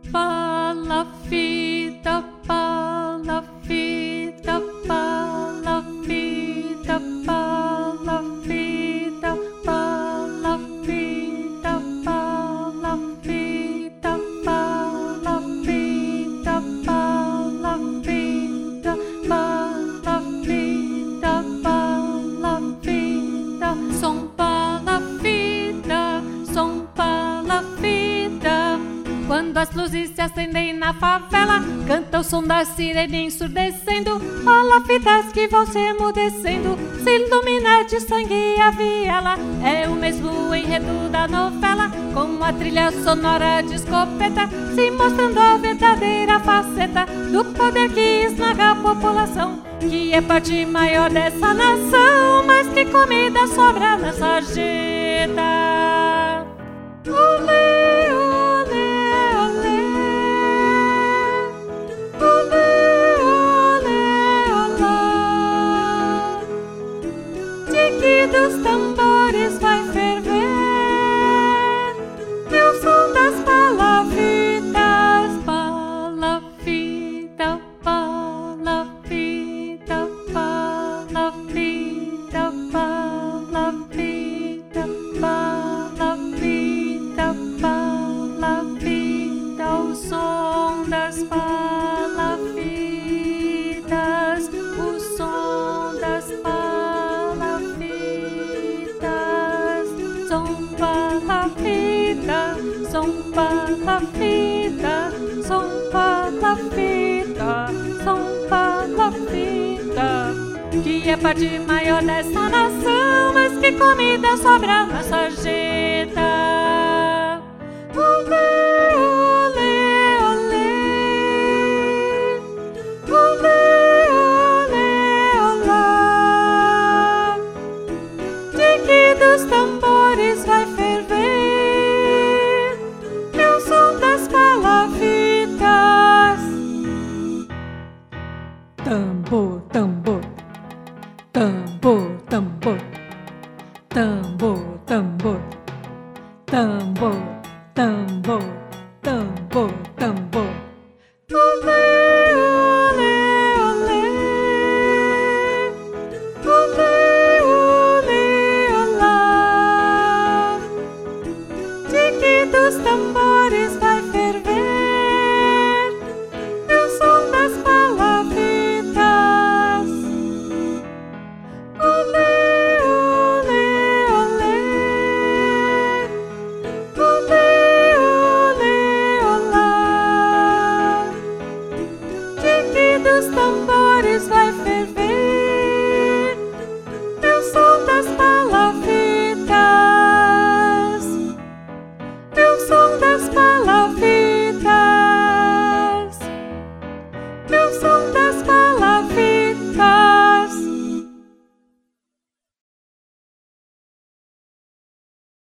Palafita, palafita, palafita, palafita, palafita, palafita, palafita, palafita, palafita, palafita, som palafita, som palafita. Quando as luzes se acendem na favela, canta o som da sirene ensurdecendo, palafitas que vão se emudecendo, se ilumina de sangue a viela. É o mesmo enredo da novela, com a trilha sonora de escopeta, se mostrando a verdadeira faceta do poder que esmaga a população, que é parte maior dessa nação, mas que comida sobra na sarjeta. Olê, olê, olê, olê, olê, olá. Tique dos tambores vai ferver, é o som das palafitas, palafita, palafita, palafita, palafita, palafita, palafita, o som das palafitas, o som das palafitas, som palafita, som palafita, som palafita, som palafita, que é parte maior dessa nação, mas que comida sobra na sarjeta. Olê, olê, olê, olê, olê, olá. Tique dos tambores vai ferver, é o som das palafitas. Tambor, tambor, tambor, tambor, tambor, tambor, tambor, tambor, tambor, tambor. Olê,